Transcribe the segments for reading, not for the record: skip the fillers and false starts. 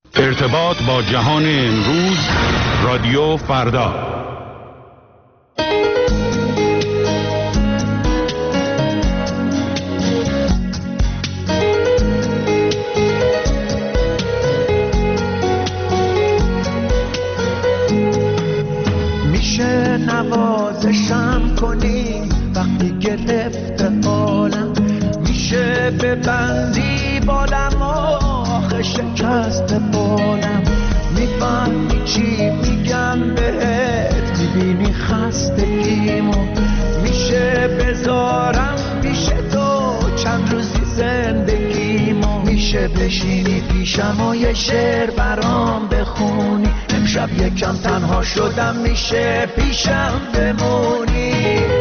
ارتباط با جهان امروز، رادیو فردا. میشه نوازشم کنی وقتی گرفته حالم، میشه ببندی بالم آخه شکست بالم، میفهمی چی میگم بهت، میبینی خستگیمو، میشه بذارم پیش تو چند روزی زندگیمو، میشه بشینی پیشم و یه شعر برام بخونی، امشب یکم تنها شدم میشه پیشم بمونی.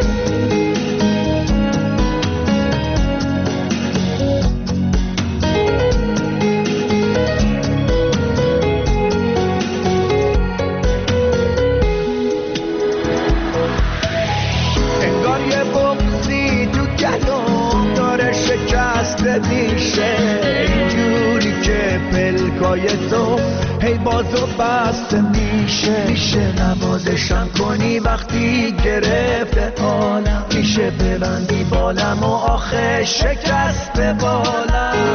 انگار یه بغضی تو گلوم داره شکست میشه، اینجوری که پلکای تو هی بازو بسته میشه، میشه نوازشم کنی وقتی گرفته حالم، میشه ببندی بالم و آخه شکست بالم،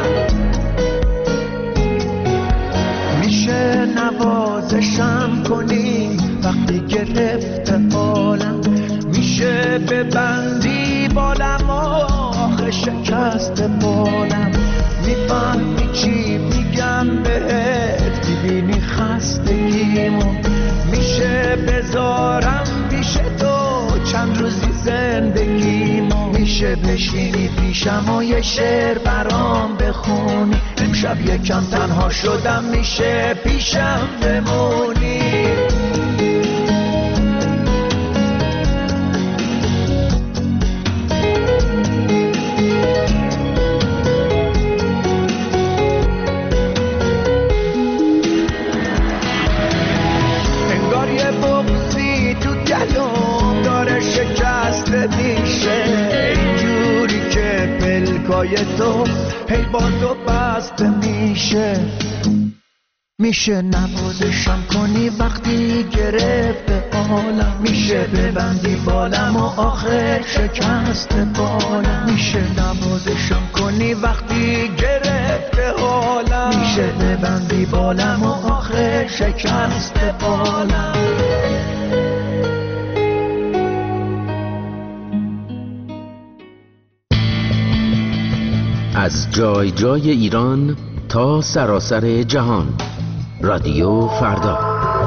میشه نوازشم کنی وقتی گرفته حالم، میشه ببندی بالم و آخه شکست بالم، میفهمی چی میگم بهت، میبینی خستگیمو، میشه بذارم پیش تو چند روزی زندگیمو، میشه بشینی پیشم و یه شعر برام بخونی، امشب یکم تنها شدم میشه پیشم بمونی. اینجوری که پلکای تو هی بازو بسته میشه، میشه نوازشم کنی وقتی گرفته حالم، میشه ببندی بالم و آخر شکست بالم، میشه نوازشم کنی وقتی گرفته حالم، میشه ببندی بالم و آخر شکست بالم. از جای جای ایران تا سراسر جهان، رادیو فردا.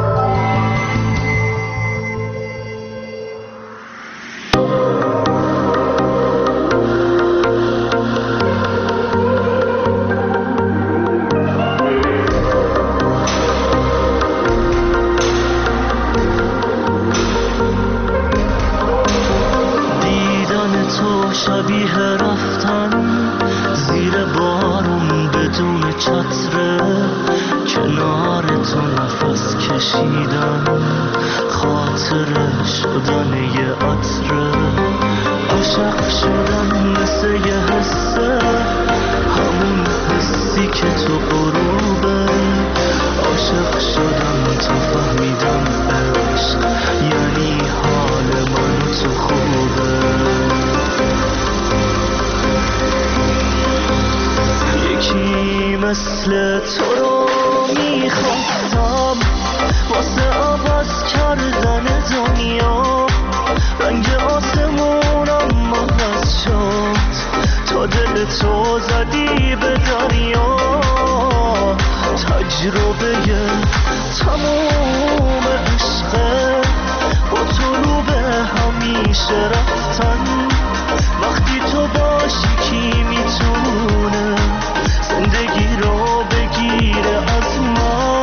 دیدن تو شبیه رفتن زیر بارون بدون چتره، کنار تو نفس کشیدن خاطره شدن یه عطره، عاشق شدن مثل یه حسه، همون حسی که تو غروبه، عاشق شدم تا فهمیدم عشق یعنی حال من و تو خوبه، یکی مثل تو رو میخواستم واسه عوض کردن دنیا، رنگ آسمونم عوض شد تا دل تو زدی به دریا، تجربه تموم عشقه با تو رو به همیشه رفتن، وقتی تو باشی کی میتونه زندگی رو بگیره از من.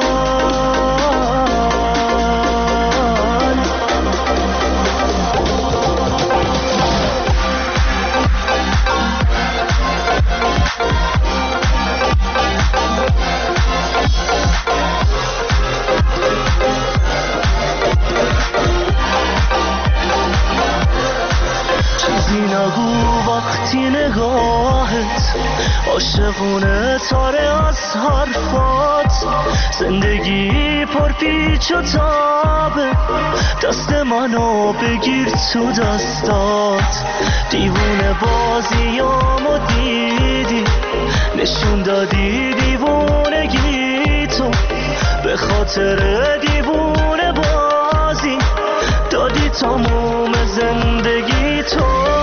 چیزی نگو وقتی نگاهت عاشقونه تاره از حرفات، زندگی پر پیچ و تابه، دست منو بگیر تو دستات. دیوونه بازیامو دیدی، نشون دادی دیوونگی تو، به خاطر دیوونه بازی دادی تموم زندگی تو.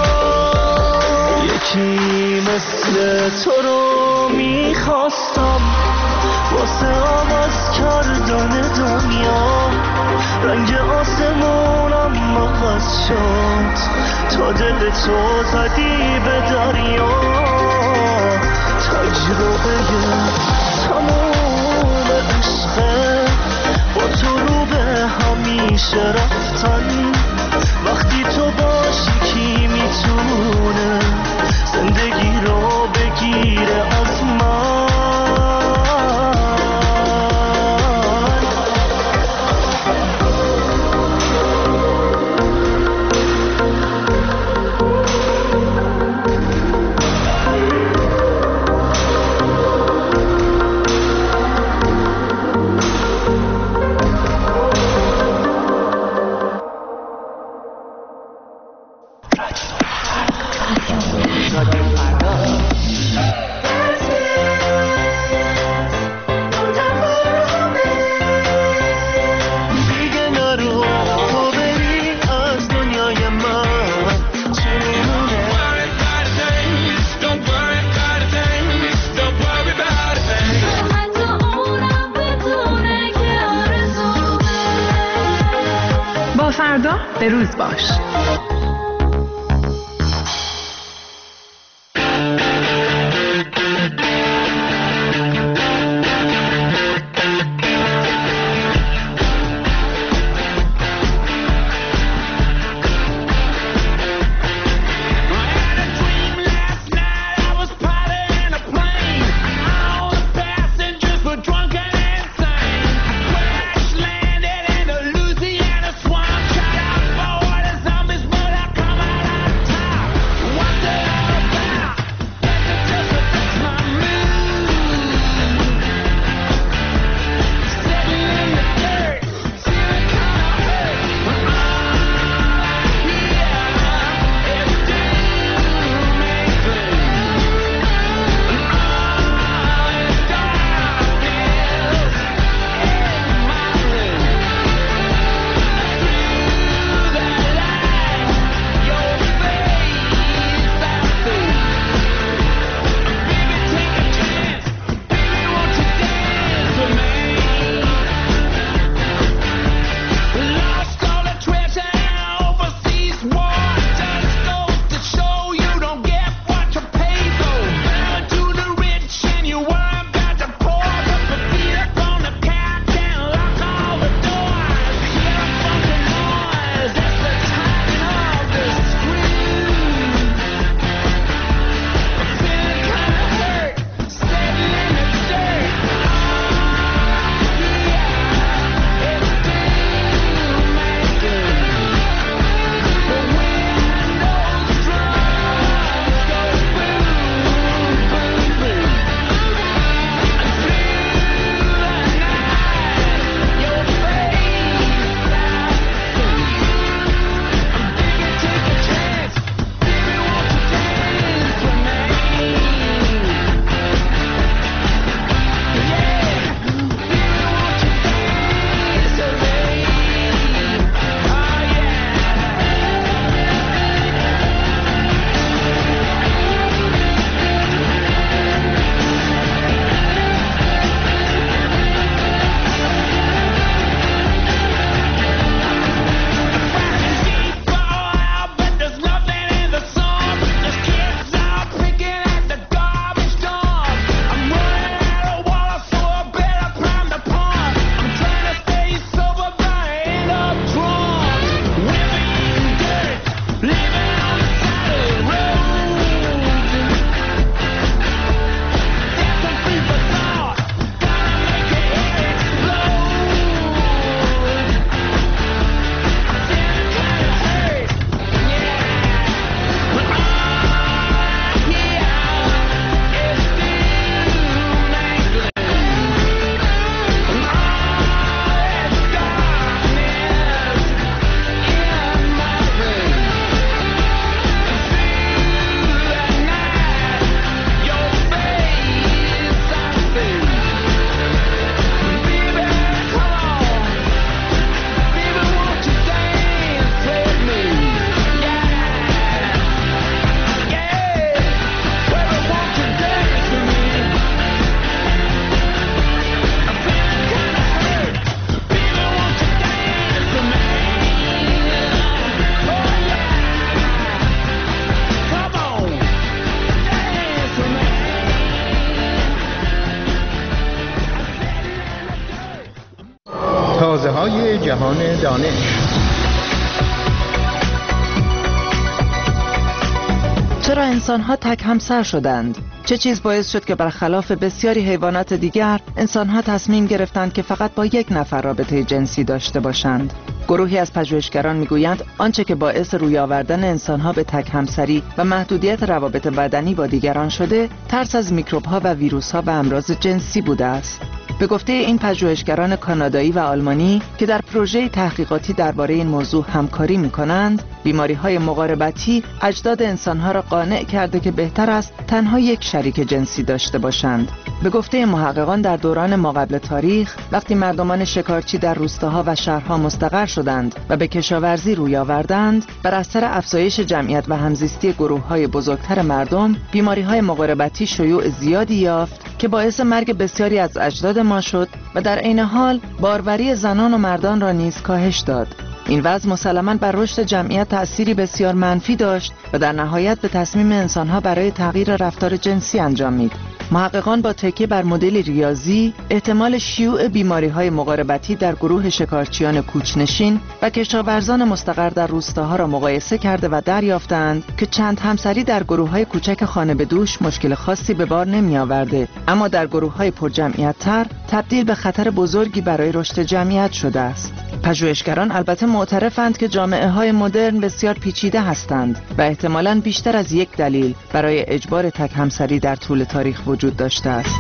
یکی مثل تو رو میخواستم واسه آواز کردن دنیا، رنگ آسمونم عوض شد تا دل تو زدی به دریا. تجربه تموم عشقه با تو رو به همیشه رفتن، وقتی تو باشی کی میتونه زندگی رو بگیره از من. فردا به روز باش. Zombies مغازه‌های جهان دانش. چرا انسان‌ها تک همسر شدند؟ چه چیز باعث شد که برخلاف بسیاری حیوانات دیگر انسان‌ها تصمیم گرفتند که فقط با یک نفر رابطه جنسی داشته باشند؟ گروهی از پژوهشگران میگویند آنچه که باعث روی آوردن انسان‌ها به تک همسری و محدودیت روابط بدنی با دیگران شده، ترس از میکروب‌ها و ویروس‌ها و امراض جنسی بوده است. به گفته این پژوهشگران کانادایی و آلمانی که در پروژه تحقیقاتی درباره این موضوع همکاری می‌کنند، بیماری‌های مقاربتی اجداد انسان‌ها را قانع کرده که بهتر است تنها یک شریک جنسی داشته باشند. به گفته محققان در دوران ماقبل تاریخ، وقتی مردمان شکارچی در روستاها و شهرها مستقر شدند و به کشاورزی روی آوردند، بر اثر افزایش جمعیت و همزیستی گروه‌های بزرگتر مردم، بیماری‌های مقاربتی شیوع زیادی یافت که باعث مرگ بسیاری از اجداد ما شد و در عین حال باروری زنان و مردان را نیز کاهش داد. این وضع مسلماً بر رشد جمعیت تأثیری بسیار منفی داشت و در نهایت به تصمیم انسان‌ها برای تغییر رفتار جنسی انجامید. محققان با تکیه بر مدل ریاضی احتمال شیوع بیماری‌های مقاربتی در گروه شکارچیان کوچ‌نشین و کشاورزان مستقر در روستاها را مقایسه کرده و دریافتند که چند همسری در گروه‌های کوچک خانه به دوش مشکل خاصی به بار نمی‌آورده، اما در گروه‌های پرجمعیت‌تر تبدیل به خطر بزرگی برای رشد جمعیت شده است. پژوهشگران البته معترفند که جامعه‌های مدرن بسیار پیچیده هستند و احتمالاً بیشتر از یک دلیل برای اجبار تک همسری در طول تاریخ وجود داشته است.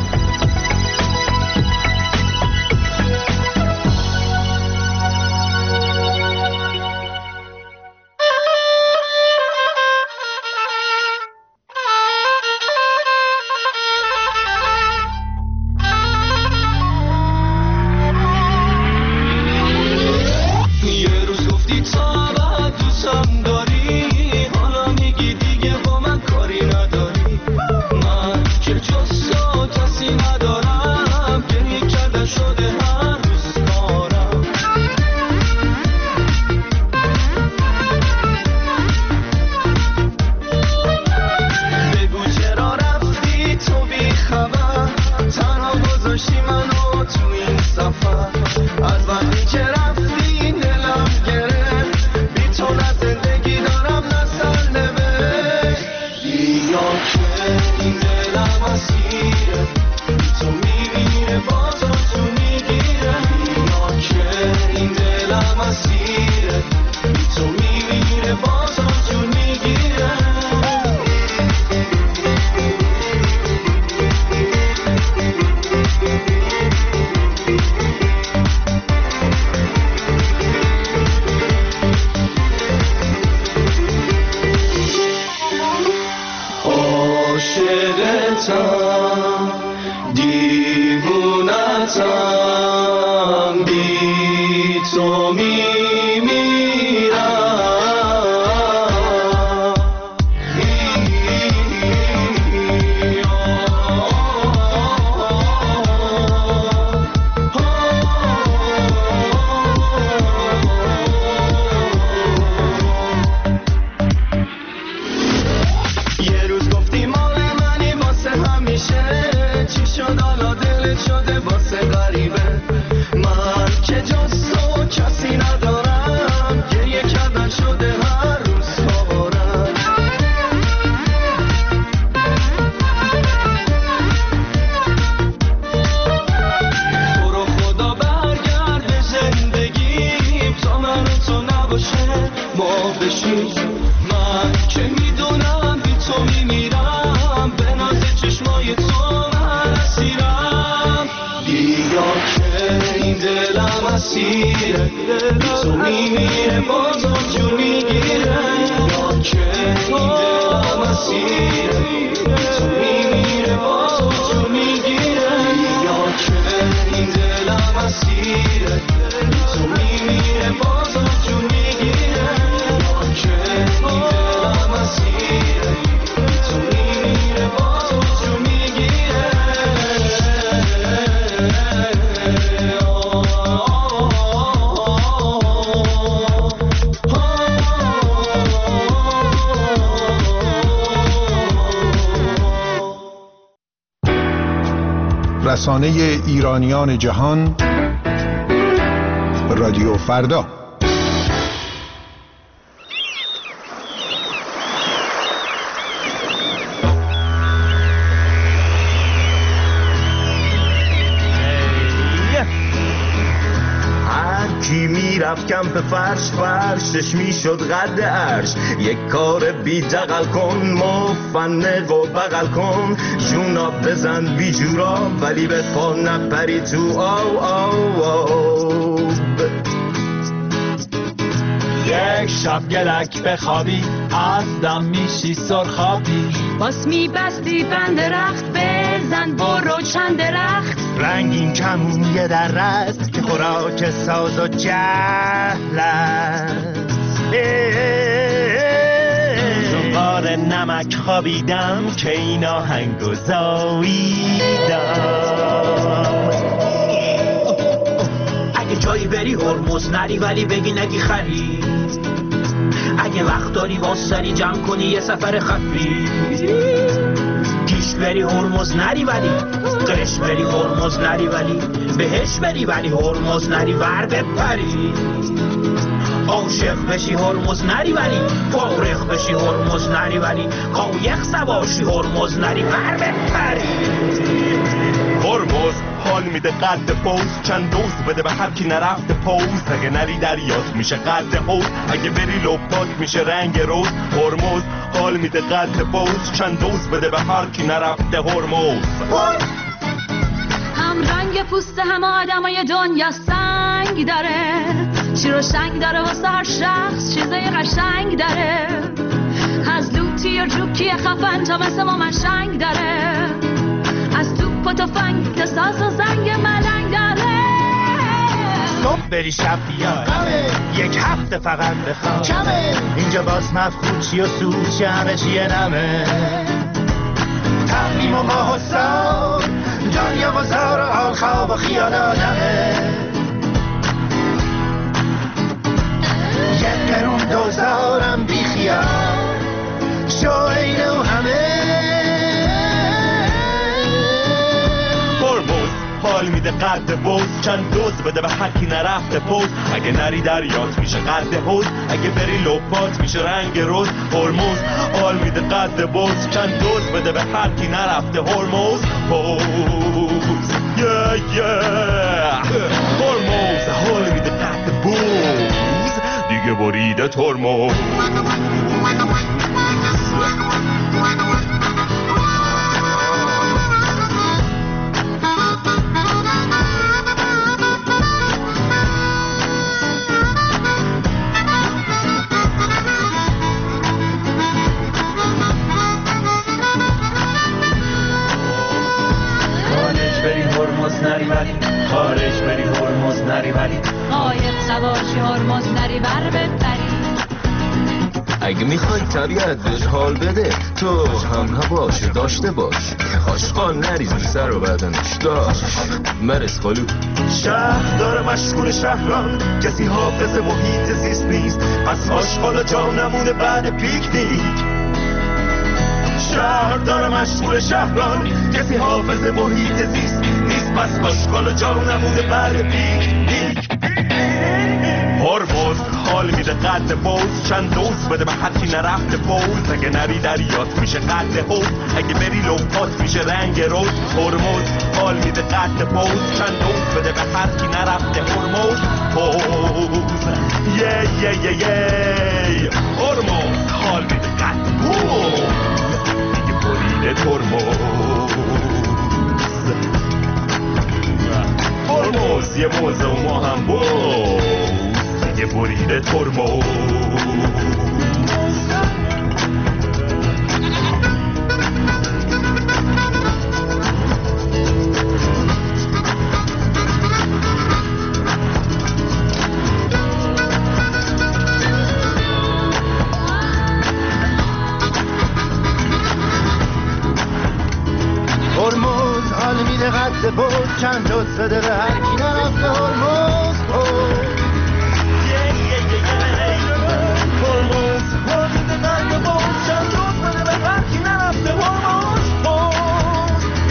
رسانه ایرانیان جهان رادیو فردا. کی میرفت کمپ فرش فرشش میشد قد عرش. یک کار بی دقل کن مفنق و بغل کن. جوناب بزن بی جوراب ولی به پا نپری تو آب. یک شب گلک بخوابی از دم میشی سرخابی. باس میبستی بند درخت بزن برو چند درخت. رنگین کمون یه در است که خوراک ساز و جهل است. زنبار نمک خوابیدم که این آهنگو زاییدم. اگه جایی بری هرمز نری ولی بگی نگی خری. اگه وقت داری واسری جمع کنی یه سفر خفی. پیش بری هرمز نری ولی قرش بری هرمز نری ولی بهش بری ولی هرمز نری ور بپری. عاشق بشی هرمز نری ولی فارغ بشی هرمز نری ولی قایق سواشی هرمز نری ور بپری. هرمز حال میده قد پوز چند دوز بده به هر کی نرفته پوز. اگه نری دریات میشه قد حوض اگه بری لپات میشه رنگ روز. هرمز حال میده قد پوز چند دوز بده به هر کی نرفته هرمز. هم رنگ پوست هم آدمای دنیا سنگ داره. شیر و شنگ داره واسه هر شخص چیزای قشنگ داره. از لوتی و جوکی خفن تا مثل ما منشنگ داره. از توپ و تفنگ تا ساز و زنگ ملنگ داره. صبح بری شب بیای یک هفته فقط بخواب کمه. اینجا باز مفخود چی و سود چی همه چیه نمه. تقویم و ماه و سال دنیا و زار و حال خواب و خیال آدمه. یک قرون دوزارم بی خیال شو اینو همه. حال میده قد بوز چند دوز بده به هر کی نرفته پوز. اگه نری دریات میشه قد حوض اگه بری لپات میشه رنگ روز. هرمز حال میده قد بوز چند دوز بده به هر کی نرفته هرمز. هرمز حال میده قد بوز دیگه بریده ترمز. نری ولی خارج بری هرمز نری ولی قایق سواشی هرمز نری بر بپری. اگه میخوای طبیعت بهش حال بده تو هم هواش داشته باش. آشقال نریزی سر و بدنش داشت مرس خالو. شهر داره مشغول شهران کسی حافظ محیط زیست نیست. پس آشغال جا نمونه بعد پیکنیک. شهر داره مشغول شهران کسی حافظ محیط زیست نیست. پس آشغال جا نمونه بعد پیکنیک. هرمز حال میده قد بوز چند دوز بده به هر کی نرفته پوز. اگه نری دریات میشه قد حوض اگه بری لپات میشه رنگ روز. هرمز حال میده قد بوز چند دوز بده به هر کی نرفته هرمز. هرمز حال میده قد بوز دیگه بریده ترمز. هرمز یه موزه و ما هم بوز دیگه بریده ترمز. هرمز حال میده قد بود چند دوز بده به هر کی نرفته هرمز. هرمز حال میده قد بود چند دوز بده به هر کی نرفته هرمز.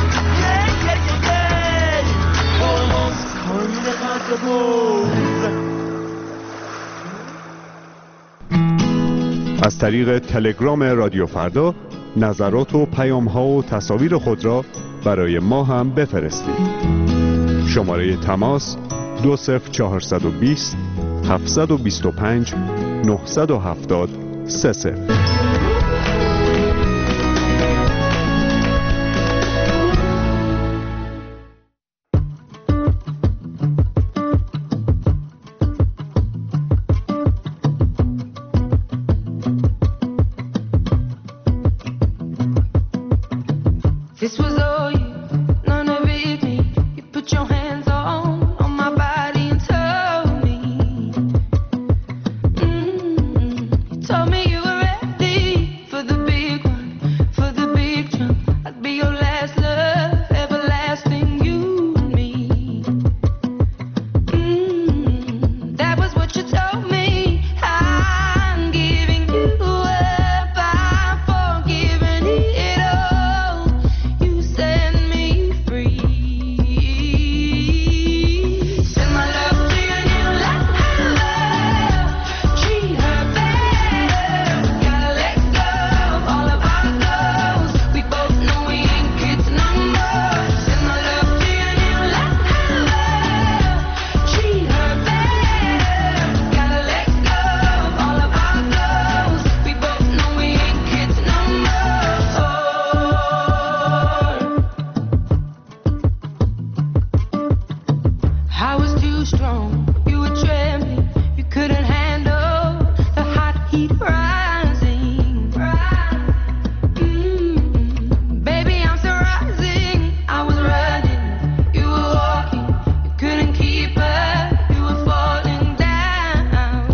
هرمز حال میده قد بود از طریق تلگرام رادیو فردا نظرات و پیام‌ها و تصاویر خود را برای ما هم بفرستید. شماره تماس 20420 725 970 30. This was all you, none of it me. You put your hands on my body and told me, you told me you were ready for the big one, for the big jump. I'd be your last love, everlasting, you and me. That was what you told me. I'm giving you up, I'm forgiving it all. You set me free. Send my love to your new love. Treat her better. Gotta let go of all of our goals. We both know we ain't kids no more. Send my love to your new love. Treat her better. Gotta let go of all of our goals. We both know we ain't kids no more. I was too strong, you were trembling, you couldn't handle the hot heat rising. Baby, I'm still rising. I was running, you were walking, you couldn't keep up, you were falling down.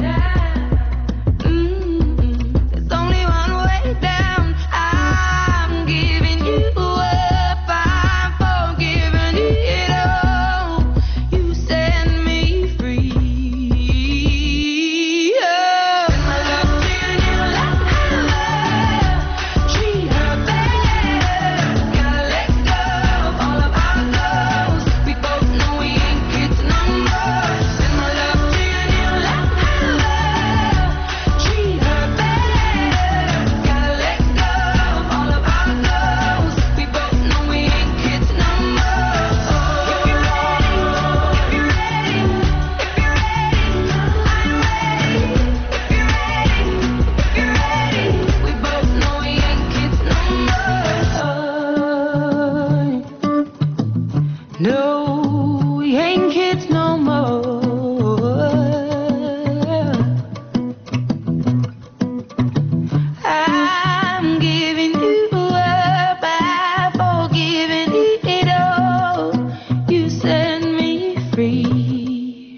There's only one way down. I'm giving you up, I'm forgiving it all. You set me free. Send my love to your new love. Treat her better. Gotta let go of all of our goals. We both know we ain't kids no more. Send my love to your new love. Treat her better. Gotta let go of all of our goals. We both know we ain't kids no more. If you're ready, if you're ready, if you're ready, I'm ready. If you're ready, if you're ready, we both know we ain't kids no more. No, we ain't kids no more. I'm giving you up, I'm forgiving it all. You set me free.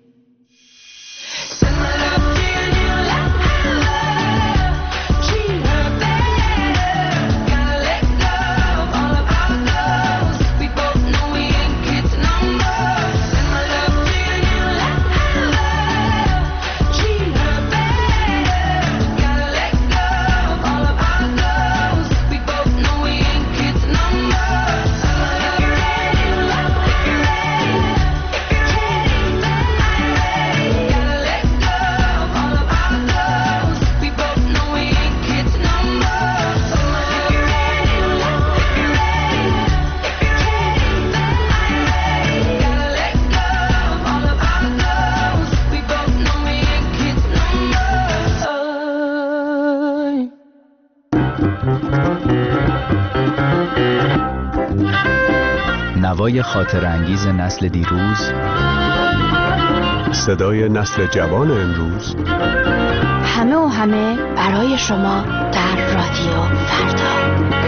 Send my love to your new love. Treat her better. Gotta let go of all of our goals. We both know we ain't kids no more. Send my love to your new love. Treat her better. Gotta let go of all of our goals. We both know we ain't kids no more. If you're ready, if you're ready, if you're ready, I'm ready. Gotta let go of all of our goals. We both know we ain't kids no more. If you're ready, if you're ready, if you're ready, I'm ready. Gotta let go of all of our goals. We both know we ain't kids no more. نوای خاطر انگیز نسل دیروز، صدای نسل جوان امروز، همه و همه برای شما در رادیو فردا.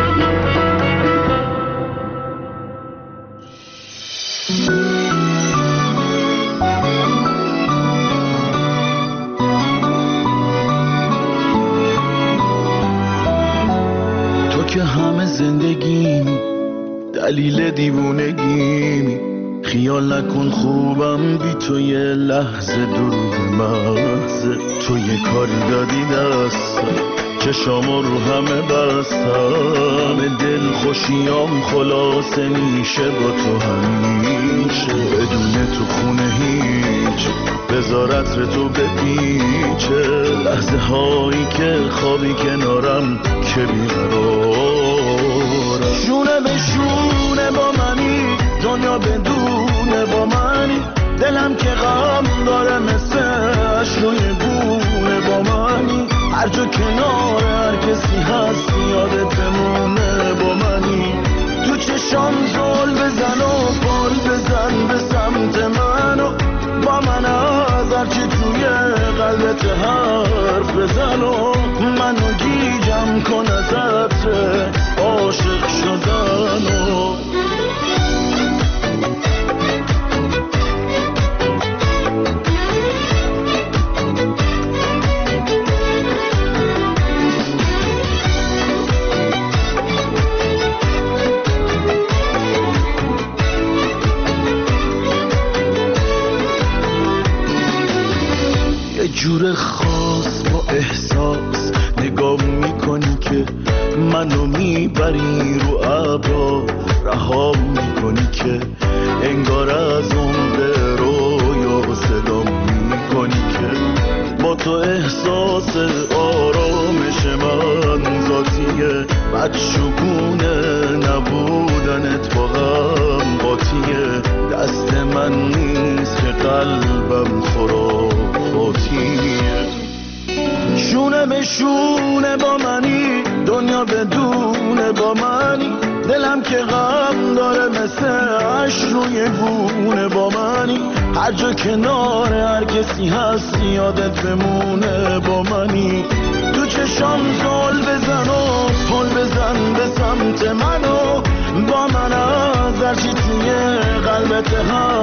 تو که همه زندگیم، دلیل دیوونگیم، خیال نکن خوبم بی تو یه لحظه دروغ محض. تو یه کاری دادی دستم، چشامو رو همه بستم، دل خوشیام خلاصه میشه با تو همیشه. بدون تو خونه هیچ، بذار عطر تو بپیچه، لحظه هایی که خوابی کنارم که بیقرارم. شونه به شونه با منی، دنیا بدونه با منی، دلم که غم داره مثل اشروی گونه با منی، هر جا کنار هر کسی هست یادت بمونه با منی. تو چشام زل بزن و پال بزن به سمت منو، با من از هرچی توی قلبت حرف بزن و منو گیجم کن از عطر عاشق شدن و جور خاص با احساس نگاه میکنی که منو میبری رو ابرا، رها میکنی که انگار از عمق رویا صدا میکنی که با تو احساس آرامش من ذاتیه، بدشگونه نبودنت با غم قاطیه، دست من نیست که قلبم خرافاتیه. شونه به شونه با منی، دنیا بدونه با منی، دلم که غم داره مثل عشق روی گونه با منی، هر جا کنار هر کسی هست یادت بمونه با منی. تو چشام زل بزن و پل بزن به سمت منو، با من از هرچی توی قلبت هست